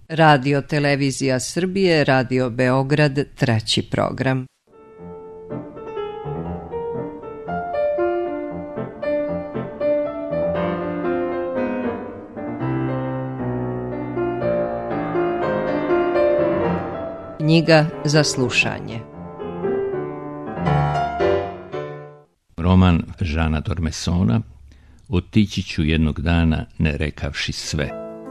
Radio Televizija Srbije, Radio Beograd, 3. program. Knjiga za slušanje. Roman Žana Dormesona Otići ću jednog dana ne rekavši sve.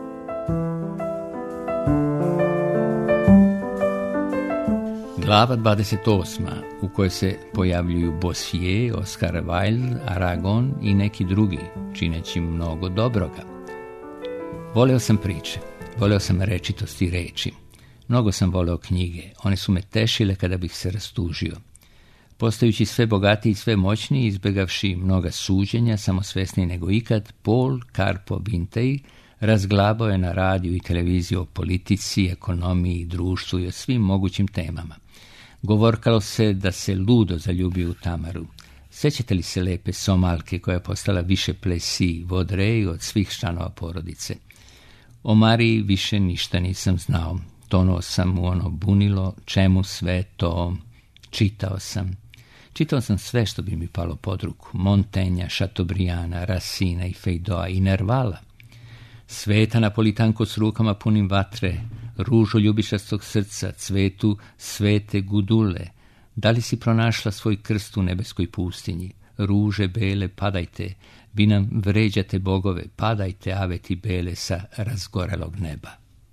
Glava 28. u kojoj se pojavljuju Bossuet, Oscar Wilde, Aragon i neki drugi, čineći mnogo dobroga. Voleo sam priče, voleo sam rečitosti reči. Mnogo sam voleo knjige, one su me tešile kada bih se rastužio. Postajući sve bogatiji i sve moćniji, izbjegavši mnoga suđenja, samosvesniji nego ikad, Paul Karpo Vintej razglabao je na radiju i televiziju o politici, ekonomiji, društvu i o svim mogućim temama. Govorkalo se da se ludo zaljubio u Tamaru. Sjećate li se lepe Somalke koja je postala više Plessis, Vaudreuil od svih članova porodice? O Mariji više ništa nisam znao. Tonuo sam u ono bunilo, čemu sve to. Čitao sam sve što bi mi palo pod ruku. Montaigna, Chateaubrianda, Racina i Feydeau i Nervala. Sveta Napolitanko s rukama punim vatre, ružo ljubičastog srca, cvetu svete Gudule. Da li si pronašla svoj krst u nebeskoj pustinji? Ruže bele, padajte, vi nam vređate bogove, padajte, aveti bele sa razgorelog neba.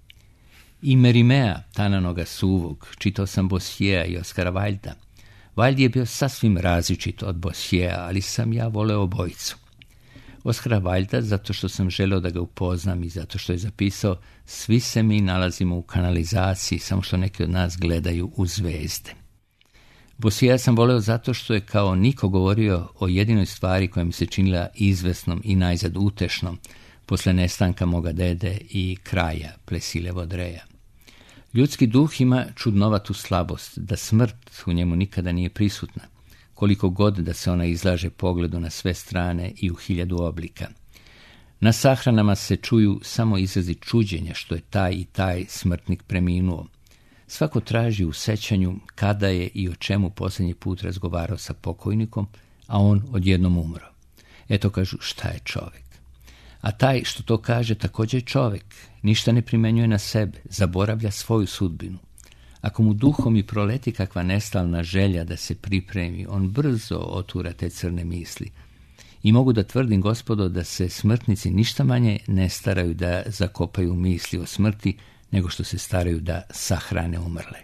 I Merimea, tananoga suvog, čitao sam Bossueta i Oscara Wilda. Wilde je bio sasvim različit od Bossueta, ali sam ja voleo obojicu. Oscara Wilda zato što sam želeo da ga upoznam i zato što je zapisao: svi se mi nalazimo u kanalizaciji, samo što neki od nas gledaju u zvezde. Bossueta sam voleo zato što je kao niko govorio o jedinoj stvari koja mi se činila izvesnom i najzad utešnom posle nestanka moga dede i kraja Plessile Vaudreuila. Ljudski duh ima čudnovatu slabost, da smrt u njemu nikada nije prisutna, koliko god da se ona izlaže pogledu na sve strane i u 1000 oblika. Na sahranama se čuju samo izrazi čuđenja što je taj i taj smrtnik preminuo. Svako traži u sećanju kada je i o čemu posljednji put razgovarao sa pokojnikom, a on odjednom umro. Eto, kažu, šta je čovjek? A taj što to kaže također je čovjek, ništa ne primenjuje na sebe, zaboravlja svoju sudbinu. Ako mu duhom i proleti kakva nestalna želja da se pripremi, on brzo otura te crne misli. I mogu da tvrdim, gospodo, da se smrtnici ništa manje ne staraju da zakopaju misli o smrti, nego što se staraju da sahrane umrle.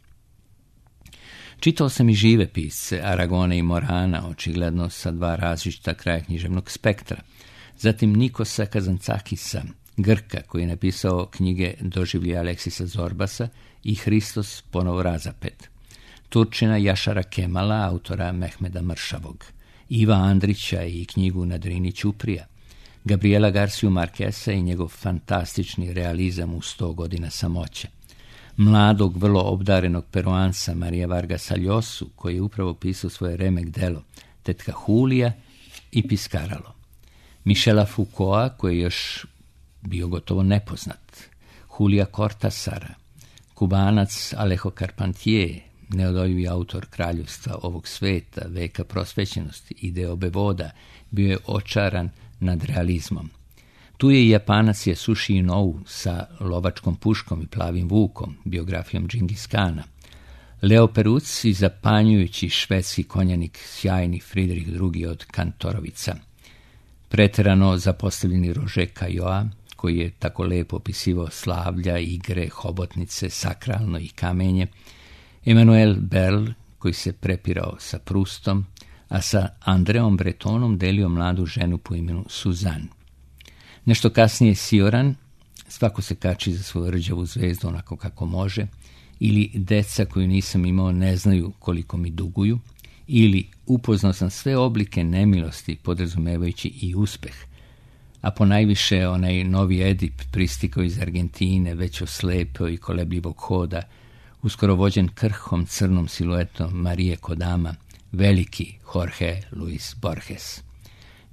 Čitao sam i žive pisce, Aragona i Morana, očigledno sa 2 različita kraja književnog spektra. Zatim Nikosa Kazantzakisa, Grka, koji je napisao knjige Doživlje Aleksisa Zorbasa i Hristos ponovo razapet. Turčina Jašara Kemala, autora Mehmeda Mršavog. Iva Andrića i knjigu Na Drini Ćuprija. Gabriela Garciju Marquesa i njegov fantastični realizam u 100 godina samoće. Mladog, vrlo obdarenog Peruanca Marija Vargasa Llosu, koji je upravo pisao svoje remek delo Tetka Julija i Piskaralo. Michela Foucaulta, koji je još bio gotovo nepoznat. Julija Cortasara, Kubanac Alejo Carpentier, neodoljivi autor Kraljevstva ovog sveta, veka prosvećenosti, ideobe voda, bio je očaran nad realizmom. Tu je i Japanac Yasushi Inou sa lovačkom puškom i plavim vukom, biografijom Džingis Kana. Leo Peruzzi, zapanjujući švedski konjanik, sjajni Friedrich II od Kantorovica. Preterano zapostavljeni Roger Caillois, koji je tako lepo opisivao slavlja, igre, hobotnice, sakralno i kamenje. Emmanuel Berl, koji se prepirao sa Proustom, a sa Andreom Bretonom delio mladu ženu po imenu Suzanne. Nešto kasnije Sioran, svako se kači za svoju rđavu zvezdu onako kako može, ili Deca koju nisam imao ne znaju koliko mi duguju, ili Upoznao sam sve oblike nemilosti, podrazumevajući i uspeh, a ponajviše onaj novi Edip pristikao iz Argentine, već oslepeo i kolebljivog hoda, uskoro vođen krhom crnom siluetom Marije Kodama, veliki Jorge Luis Borges.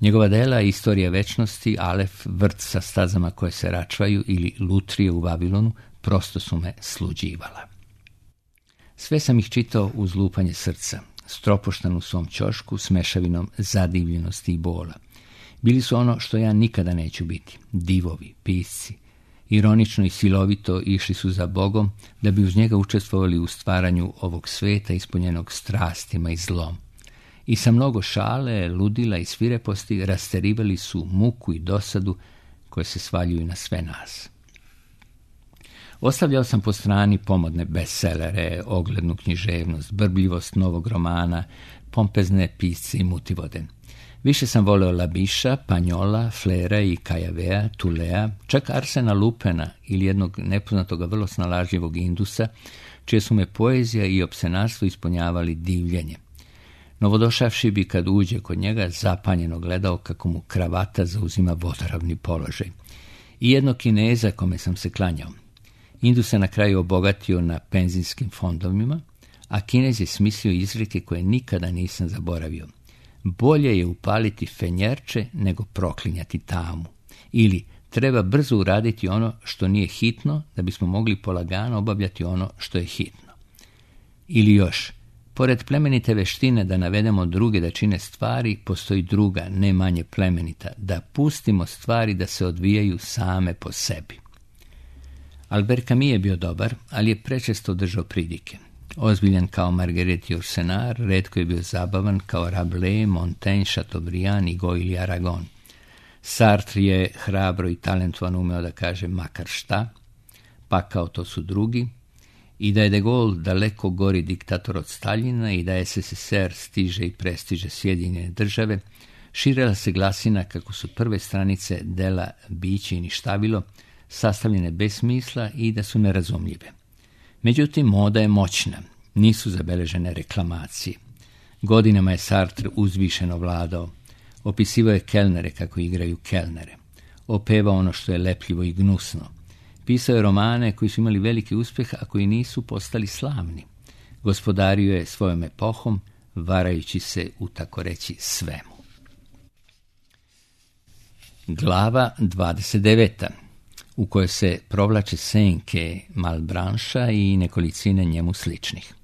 Njegova dela Istorija večnosti, Alef, Vrt sa stazama koje se račvaju ili Lutrije u Vavilonu prosto su me sluđivala. Sve sam ih čitao uz lupanje srca, stropoštan u svom ćošku s mešavinom zadivljenosti i bola. Bili su ono što ja nikada neću biti, divovi, pisci. Ironično i silovito išli su za Bogom da bi uz njega učestvovali u stvaranju ovog sveta ispunjenog strastima i zlom. I sa mnogo šale, ludila i svireposti rasterivali su muku i dosadu koje se svaljuju na sve nas. Ostavljao sam po strani pomodne bestselere, oglednu književnost, brbljivost novog romana, pompezne pisce i mutivode. Više sam voleo Labiša, Panjola, Flera i Kajavea, Tulea, čak Arsena Lupena ili jednog nepoznatoga vrlo snalažljivog Indusa, čije su me poezija i opsenarstvo ispunjavali divljenje. Novodošavši bi, kad uđe kod njega, zapanjeno gledao kako mu kravata zauzima vodoravni položaj. I jednog Kineza kome sam se klanjao. Indus se na kraju obogatio na penzijskim fondovima, a Kinez je smislio izreke koje nikada nisam zaboravio. Bolje je upaliti fenjerče nego proklinjati tamu. Ili treba brzo uraditi ono što nije hitno da bismo mogli polagano obavljati ono što je hitno. Ili još, pored plemenite veštine da navedemo druge da čine stvari, postoji druga, ne manje plemenita, da pustimo stvari da se odvijaju same po sebi. Albert Camus je bio dobar, ali je prečesto držao pridike. Ozbiljan kao Marguerite Yourcenar, retko je bio zabavan kao Rabelais, Montaigne, Chateaubriand i Goyle i Aragon. Sartre je hrabro i talentovan umeo da kaže makar šta, pa kao to su drugi, i da je de Gaulle daleko gori diktator od Staljina i da SSSR stiže i prestiže Sjedinjene države, širila se glasina kako su prve stranice dela Biće i ništavilo sastavljene bez smisla i da su nerazumljive. Međutim, moda je moćna, nisu zabeležene reklamacije. Godinama je Sartre uzvišeno vladao, opisivao je kelnere kako igraju kelnere, opevao ono što je lepljivo i gnusno, pisao je romane koji su imali veliki uspjeh, a koji nisu postali slavni. Gospodario je svojom epohom, varajući se u tako reći svemu. Glava 29. u kojoj se provlače senke Malbranša i nekolicine njemu sličnih.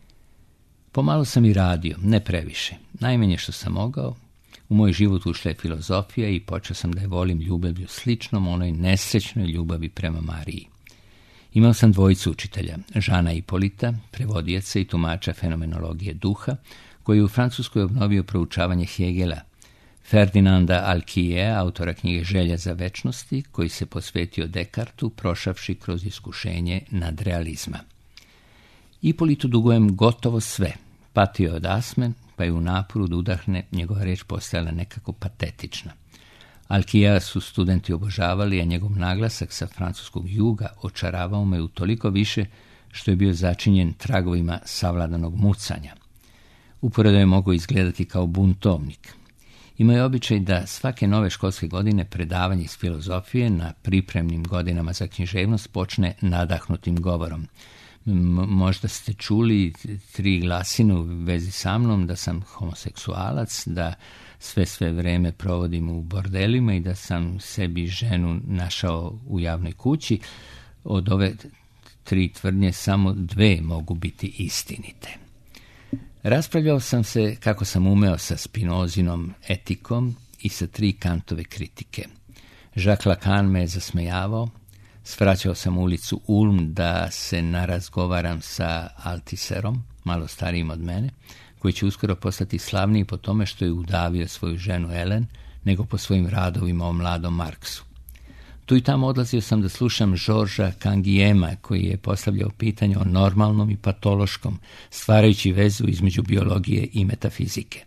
Pomalo sam i radio, ne previše. Najmanje što sam mogao, u moj život ušla je filozofija i počeo sam da je volim ljubavlju sličnom onoj nesrećnoj ljubavi prema Mariji. Imao sam dvojicu učitelja, Žana Ipolita, prevodioca i tumača fenomenologije duha, koji je u Francuskoj obnovio proučavanje Hegela, Ferdinanda Alkijea, autora knjige Želja za večnosti, koji se posvetio Descartu, prošavši kroz iskušenje nadrealizma. Ipolitu dugujem gotovo sve. Patio je od astme, pa je u naporu da udahne njegova riječ postajala nekako patetična. Alkijea su studenti obožavali, a njegov naglasak sa francuskog juga očaravao me utoliko više što je bio začinjen tragovima savladanog mucanja. Uporedo je mogao izgledati kao buntovnik. Imao je običaj da svake nove školske godine predavanje iz filozofije na pripremnim godinama za književnost počne nadahnutim govorom. Možda ste čuli 3 glasine u vezi sa mnom, da sam homoseksualac, da sve vreme provodim u bordelima i da sam sebi ženu našao u javnoj kući. Od ove 3 tvrdnje samo 2 mogu biti istinite. Raspravljao sam se kako sam umeo sa Spinozinom etikom i sa 3 Kantove kritike. Jacques Lacan me je zasmejavao, svraćao sam u ulicu Ulm da se narazgovaram sa Altiserom, malo starijim od mene, koji će uskoro postati slavniji po tome što je udavio svoju ženu Ellen, nego po svojim radovima o mladom Marksu. Tu i tamo odlazio sam da slušam Georgesa Canguilhema, koji je postavljao pitanje o normalnom i patološkom, stvarajući vezu između biologije i metafizike.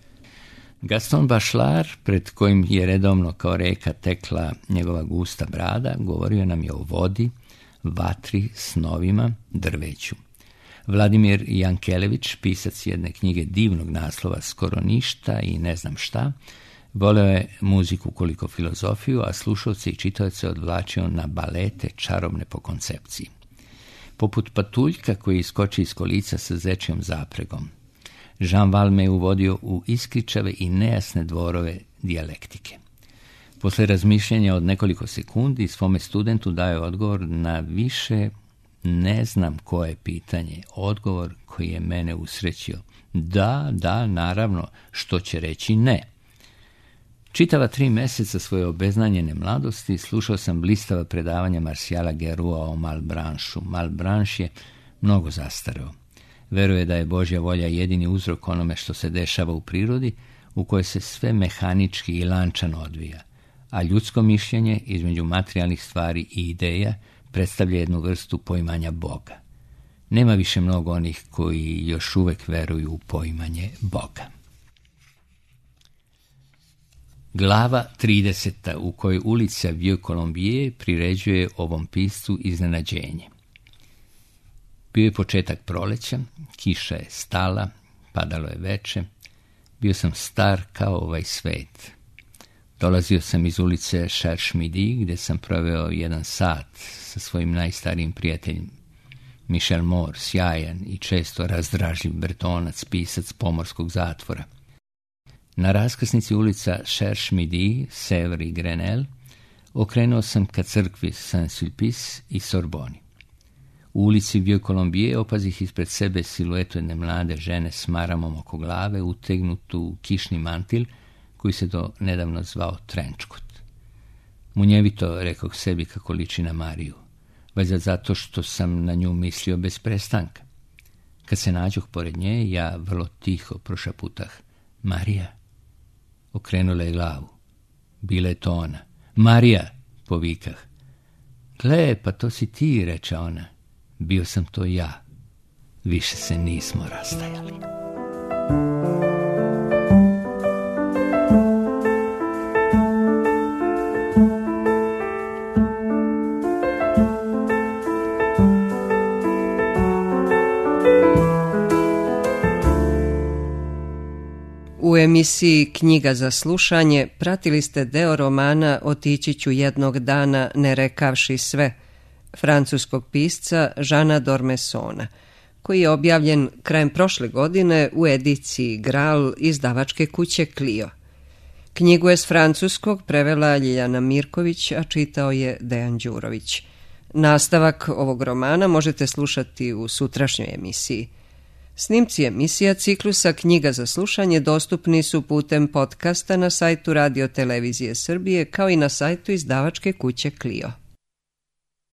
Gaston Bachelard, pred kojim je redovno kao reka tekla njegova gusta brada, govorio nam je o vodi, vatri, snovima, drveću. Vladimir Jankelević, pisac jedne knjige divnog naslova Skoro ništa i ne znam šta, voleo je muziku koliko filozofiju, a slušalce i čitaoce odvlačio na balete čarobne po koncepciji. Poput patuljka koji iskoči iz kolica sa zečijom zapregom. Jean Val me uvodio u iskričave i nejasne dvorove dijalektike. Posle razmišljanja od nekoliko sekundi svome studentu daje odgovor na više ne znam koje pitanje, odgovor koji je mene usrećio. Da, naravno, što će reći ne. Čitava 3 meseca svoje obeznanjene mladosti slušao sam blistava predavanja Marciala Gerua o Malebranchu. Malebranche je mnogo zastareo. Veruje da je Božja volja jedini uzrok onome što se dešava u prirodi, u kojoj se sve mehanički i lančano odvija, a ljudsko mišljenje između materijalnih stvari i ideja predstavlja jednu vrstu poimanja Boga. Nema više mnogo onih koji još uvek veruju u poimanje Boga. Glava 30. u kojoj ulica Vieux Colombier priređuje ovom piscu iznenađenje. Bio je početak proleća, kiša je stala, padalo je veče, bio sam star kao ovaj svet. Dolazio sam iz ulice Cherche Midi, gdje sam proveo 1 sat sa svojim najstarijim prijateljem. Michel Moore, sjajan i često razdražljiv bretonac, pisac pomorskog zatvora. Na raskrsnici ulica Cherche Midi, Sèvres i Grenelle, okrenuo sam ka crkvi Saint-Sulpice i Sorboni. U ulici Vieux Colombier opazih ispred sebe siluetu jedne mlade žene s maramom oko glave, utegnutu u kišni mantil, koji se do nedavno zvao trenčkot. Munjevito rekoh sebi kako liči na Mariju, valjda zato što sam na nju mislio bez prestanka. Kad se nađoh pored nje, ja vrlo tiho prošaputah: Marija. Okrenula je glavu. Bila je to ona. Marija, povikah. Gle, pa to si ti, reče ona. Bio sam to ja. Više se nismo rastajali. U emisiji Knjiga za slušanje pratili ste deo romana Otići ću jednog dana ne rekavši sve, francuskog pisca Jeana d'Ormessona, koji je objavljen krajem prošle godine u ediciji Graal izdavačke kuće Clio. Knjigu je s francuskog prevela Ljiljana Mirković, a čitao je Dejan Đurović. Nastavak ovog romana možete slušati u sutrašnjoj emisiji. Snimci emisija ciklusa Knjiga za slušanje dostupni su putem podcasta na sajtu Radio Televizije Srbije, kao i na sajtu izdavačke kuće Clio.